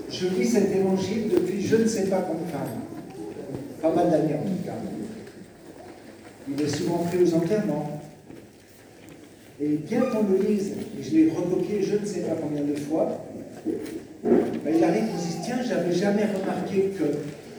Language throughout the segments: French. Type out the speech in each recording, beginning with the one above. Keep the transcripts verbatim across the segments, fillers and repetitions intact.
je lis cet évangile depuis je ne sais pas combien, pas mal d'années en tout cas. Il est souvent pris aux enterrements. Et bien qu'on le lise, et je l'ai recopié je ne sais pas combien de fois, ben il arrive qu'on se dise, tiens, j'avais jamais remarqué que.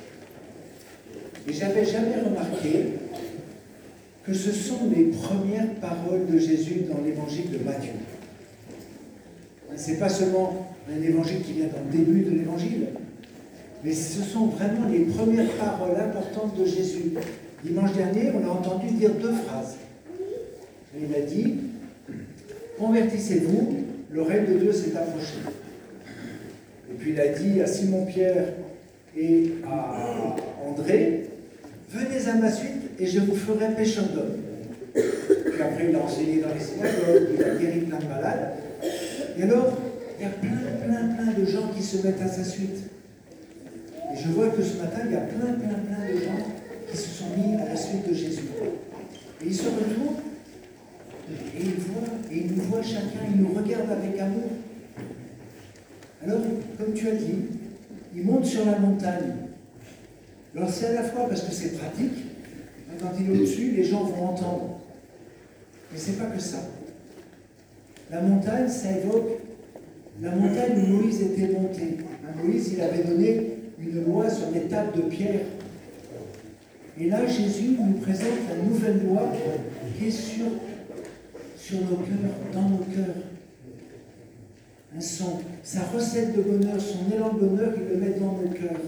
Et j'avais jamais remarqué que ce sont les premières paroles de Jésus dans l'évangile de Matthieu. Ce n'est pas seulement un évangile qui vient dans le début de l'évangile, mais ce sont vraiment les premières paroles importantes de Jésus. Dimanche dernier, on a entendu dire deux phrases. Il a dit, convertissez-vous, le règne de Dieu s'est approché. Et puis il a dit à Simon-Pierre et à André, venez à ma suite et je vous ferai pécheurs d'hommes. Puis après il a enseigné dans les synagogues, il a guéri plein de malades. Et alors, il y a plein, plein, plein de gens qui se mettent à sa suite. Et je vois que ce matin, il y a plein, plein, plein de gens qui se sont mis à la suite de Jésus. Et ils se retournent, et ils voient, et ils nous voient chacun, ils nous regardent avec amour. Alors, comme tu as dit, ils montent sur la montagne. Alors c'est à la fois parce que c'est pratique, quand il est au-dessus, les gens vont entendre. Mais c'est pas que ça. La montagne, ça évoque la montagne où Moïse était monté. Moïse, il avait donné une loi sur des tables de pierre. Et là, Jésus nous présente la nouvelle loi qui est sur, sur nos cœurs, dans nos cœurs. Un son, sa recette de bonheur, son élan de bonheur, il le met dans nos cœurs.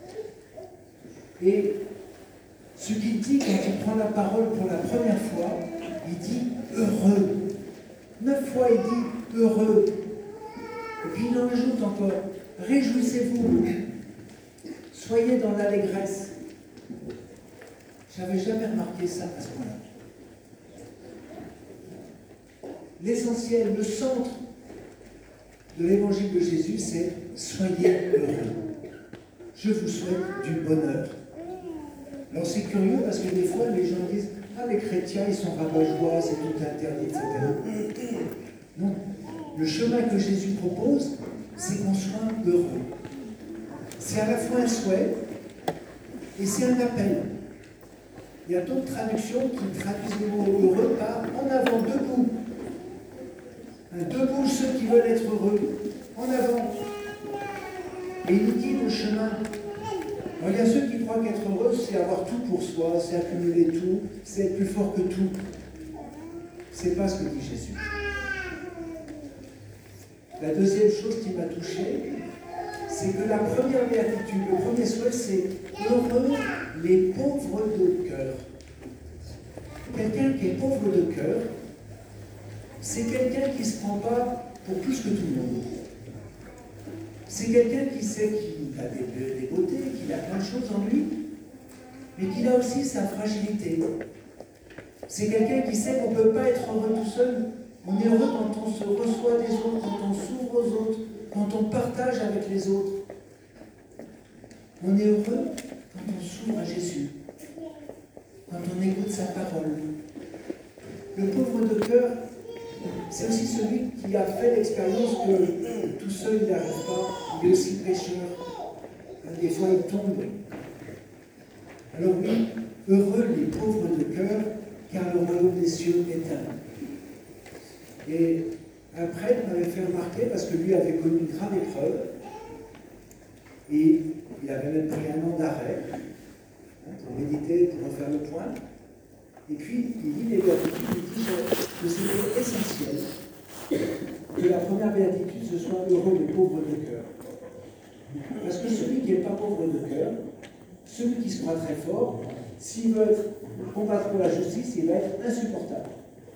Et ce qu'il dit quand il prend la parole pour la première fois, il dit heureux. Neuf fois, il dit heureux. Et puis il en ajoute encore, réjouissez-vous, soyez dans l'allégresse. J'avais jamais remarqué ça à ce point-là. L'essentiel, le centre de l'évangile de Jésus, c'est soyez heureux. Je vous souhaite du bonheur. Alors c'est curieux parce que des fois les gens disent ah les chrétiens ils sont rabat-joie, c'est tout interdit, et cetera. Non. Le chemin que Jésus propose, c'est qu'on soit heureux. C'est à la fois un souhait et c'est un appel. Il y a d'autres traductions qui traduisent le mot heureux par en avant, debout. Debout ceux qui veulent être heureux. En avant. Et il nous dit le chemin. Alors, il y a ceux qui croient qu'être heureux, c'est avoir tout pour soi, c'est accumuler tout, c'est être plus fort que tout. C'est pas ce que dit Jésus. La deuxième chose qui m'a touché, c'est que la première béatitude, le premier souhait, c'est heureux les pauvres de cœur. Quelqu'un qui est pauvre de cœur, c'est quelqu'un qui ne se prend pas pour plus que tout le monde. C'est quelqu'un qui sait qu'il a des, des beautés, qu'il a plein de choses en lui, mais qu'il a aussi sa fragilité. C'est quelqu'un qui sait qu'on ne peut pas être heureux tout seul. On est heureux quand on se reçoit des autres, quand on s'ouvre aux autres, quand on partage avec les autres. On est heureux quand on s'ouvre à Jésus, quand on écoute sa parole. Le pauvre de cœur, c'est aussi celui qui a fait l'expérience que tout seul il n'arrive pas, il est aussi pécheur. Des fois il tombe. Alors oui, heureux les pauvres de cœur, car le royaume des cieux est à eux. Et un prêtre m'avait fait remarquer, parce que lui avait connu une grave épreuve, et il avait même pris un an d'arrêt hein, pour méditer, pour refaire le point. Et puis, il dit les béatitudes, il dit que c'était essentiel que la première béatitude, ce soit heureux les pauvres de cœur. Parce que celui qui n'est pas pauvre de cœur, celui qui se croit très fort, s'il veut combattre pour la justice, il va être insupportable.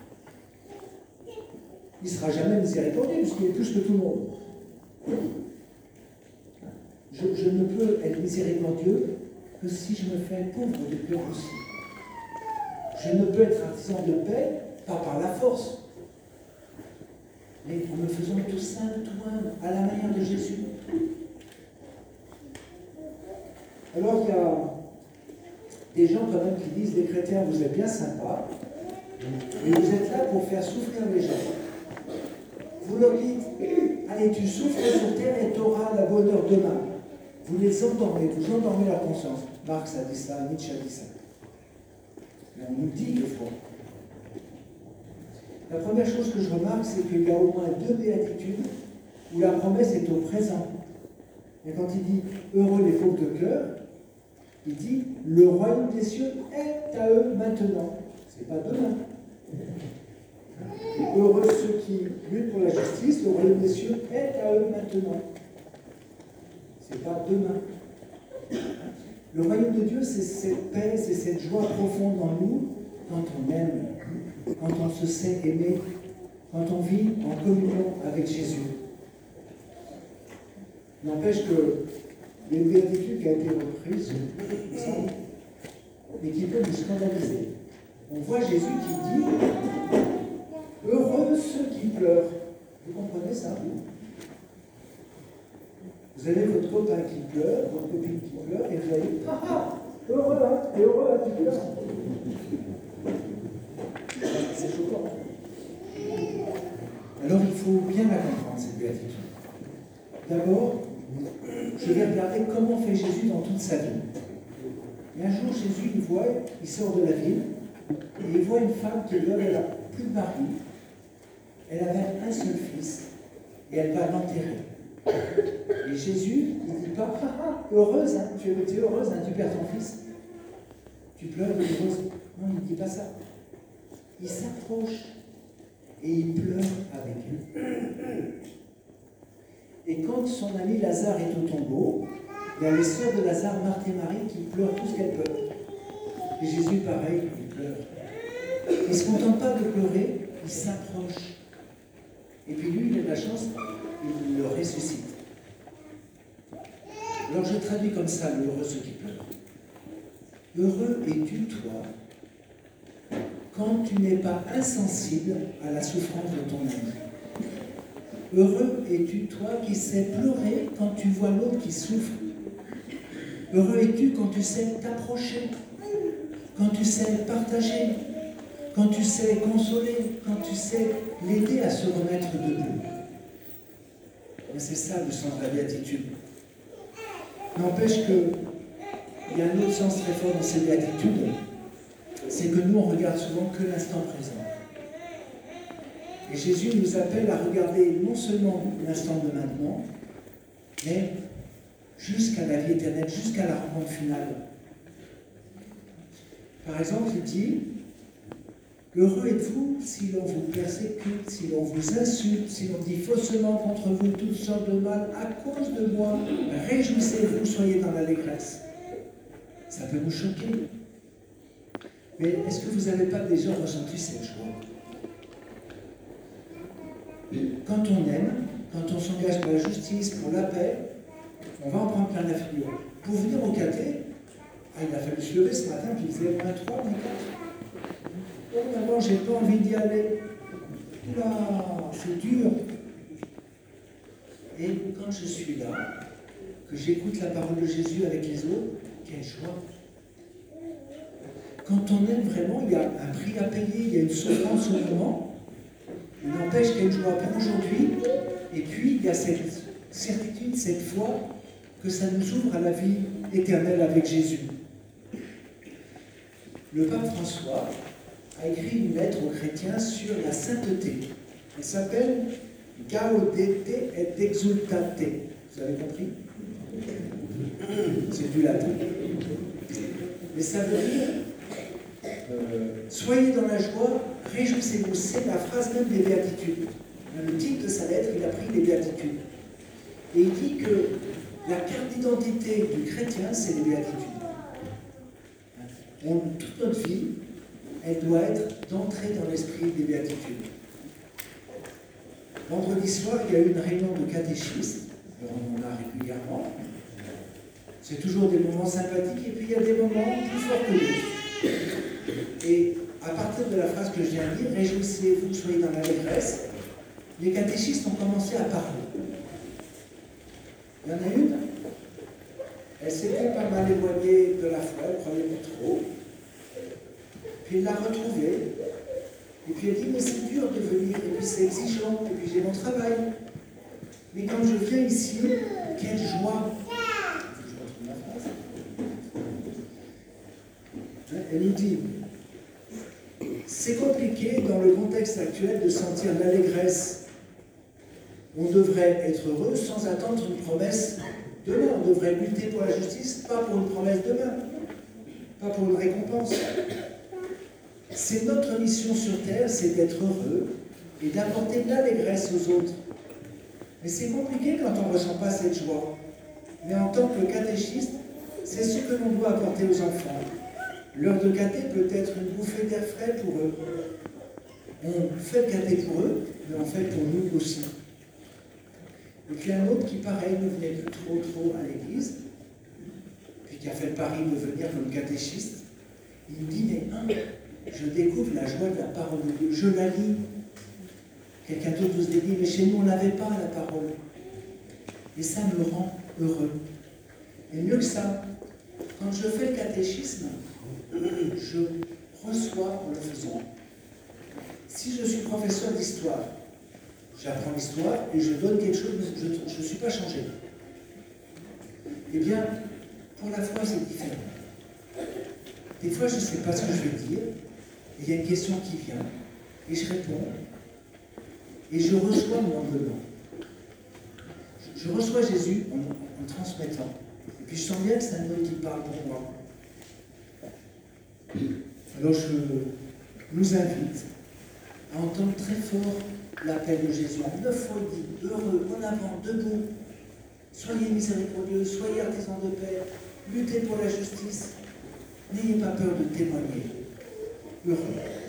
Il ne sera jamais miséricordieux, puisqu'il est plus que tout le monde. Je, je ne peux être miséricordieux que si je me fais pauvre de cœur aussi. Je ne peux être artisan de paix, pas par la force, mais en me faisant tout simple, tout humble, à la manière de Jésus. Alors il y a des gens quand même qui disent, les chrétiens, vous êtes bien sympas, mais vous êtes là pour faire souffrir les gens. Vous leur dites, allez, tu souffres sur terre et tu auras le bonheur demain. Vous les endormez, vous endormez leur conscience. Marx a dit ça, Nietzsche a dit ça. Mais on nous dit des fois. La première chose que je remarque, c'est qu'il y a au moins deux béatitudes où la promesse est au présent. Et quand il dit « heureux les pauvres de cœur », il dit « le royaume des cieux est à eux maintenant ». C'est pas demain. Et heureux ceux qui luttent pour la justice, le royaume des cieux est à eux maintenant. C'est pas demain. Le royaume de Dieu, c'est cette paix, c'est cette joie profonde en nous quand on aime, quand on se sait aimer, quand on vit en communion avec Jésus. N'empêche que il y a une béatitude qui a été reprise, mais qui peut nous scandaliser. On voit Jésus qui dit « Heureux ceux qui pleurent ». Vous comprenez ça? Vous avez votre copain qui pleure, votre copine qui pleure, et vous allez « Ah ah, heureux là, t'es heureux là, tu pleures ». C'est choquant. Alors il faut bien la comprendre, cette béatitude. D'abord, je vais regarder comment fait Jésus dans toute sa vie. Et un jour, Jésus, il voit, il sort de la ville, et il voit une femme qui est veuve, elle n'a plus de mari, elle avait un seul fils, et elle va l'enterrer. Et Jésus, il ne dit pas, ah, ah, heureuse, hein, tu es heureuse, hein, tu perds ton fils. Tu pleures, tu es heureuse. Non, il ne dit pas ça. Il s'approche, et il pleure avec elle. Et quand son ami Lazare est au tombeau, il y a les sœurs de Lazare, Marthe et Marie, qui pleurent tout ce qu'elles peuvent. Et Jésus, pareil, il pleure. Il ne se contente pas de pleurer, il s'approche. Et puis lui, il a de la chance, il le ressuscite. Alors je traduis comme ça le heureux ceux qui pleurent. Heureux es-tu, toi, quand tu n'es pas insensible à la souffrance de ton ami. Heureux es-tu, toi, qui sais pleurer quand tu vois l'autre qui souffre. Heureux es-tu quand tu sais t'approcher, quand tu sais partager, quand tu sais consoler, quand tu sais l'aider à se remettre debout. Mais c'est ça le sens de la béatitude. N'empêche qu'il y a un autre sens très fort dans ces béatitudes, c'est que nous, on regarde souvent que l'instant présent. Et Jésus nous appelle à regarder non seulement l'instant de maintenant, mais jusqu'à la vie éternelle, jusqu'à la rencontre finale. Par exemple, il dit « Heureux êtes-vous si l'on vous persécute, si l'on vous insulte, si l'on dit faussement contre vous toutes sortes de mal à cause de moi. Réjouissez-vous, soyez dans l'allégresse. » Ça peut nous choquer. Mais est-ce que vous n'avez pas déjà ressenti cette joie? Quand on aime, quand on s'engage pour la justice, pour la paix, on va en prendre plein la figure. Pour venir au caté, ah, il a fallu se lever ce matin, puis il faisait moins trois, moins quatre. Oh, maman, j'ai pas envie d'y aller. Oula, c'est dur. Et quand je suis là, que j'écoute la parole de Jésus avec les autres, quelle joie. Quand on aime vraiment, il y a un prix à payer, il y a une souffrance au moment. Il n'empêche qu'il y a une joie pour aujourd'hui, et puis il y a cette certitude, cette foi, que ça nous ouvre à la vie éternelle avec Jésus. Le pape François a écrit une lettre aux chrétiens sur la sainteté. Elle s'appelle Gaudete et Exultate. Vous avez compris? C'est du latin. Mais ça veut dire euh, soyez dans la joie, réjouissez-vous. C'est la phrase même des béatitudes. Dans le titre de sa lettre, il a pris les béatitudes. Et il dit que la carte d'identité du chrétien, c'est les béatitudes. On, toute notre vie, elle doit être d'entrer dans l'esprit des béatitudes. Vendredi soir, il y a eu une réunion de catéchistes, on en a régulièrement. C'est toujours des moments sympathiques, et puis il y a des moments plus forts que d'autres. Et à partir de la phrase que je viens de dire, réjouissez-vous, soyez dans l'allégresse, les catéchistes ont commencé à parler. Il y en a une, elle s'était pas mal éloignée de la foi, elle ne croyait plus trop. Puis elle l'a retrouvée, et puis elle dit, mais c'est dur de venir, et puis c'est exigeant, et puis j'ai mon travail. Mais quand je viens ici, quelle joie! Elle nous dit, c'est compliqué dans le contexte actuel de sentir l'allégresse. On devrait être heureux sans attendre une promesse demain. On devrait lutter pour la justice, pas pour une promesse demain, pas pour une récompense. C'est notre mission sur Terre, c'est d'être heureux et d'apporter de l'allégresse aux autres. Mais c'est compliqué quand on ne ressent pas cette joie. Mais en tant que catéchiste, c'est ce que l'on doit apporter aux enfants. L'heure de caté peut être une bouffée d'air frais pour eux. On fait le caté pour eux, mais on fait pour nous aussi. Et puis un autre qui, pareil, ne venait plus trop trop à l'église, puis qui a fait le pari de venir comme catéchiste, il me dit, mais hein, je découvre la joie de la parole de Dieu, je la lis. Quelqu'un d'autre vous a dit, mais chez nous on n'avait pas la parole. Et ça me rend heureux. Et mieux que ça, quand je fais le catéchisme, je reçois en le faisant. Si je suis professeur d'histoire, j'apprends l'histoire et je donne quelque chose, je ne suis pas changé. Eh bien, pour la foi, c'est différent. Des fois, je ne sais pas ce que je vais dire, et il y a une question qui vient, et je réponds, et je reçois mon enveloppement. Je, je reçois Jésus en, en transmettant, et puis je sens bien que c'est un homme qui parle pour moi. Alors je nous invite à entendre très fort l'appel de Jésus. Neuf fois dit, heureux, en avant, debout, soyez miséricordieux, soyez artisans de paix, luttez pour la justice, n'ayez pas peur de témoigner. Heureux.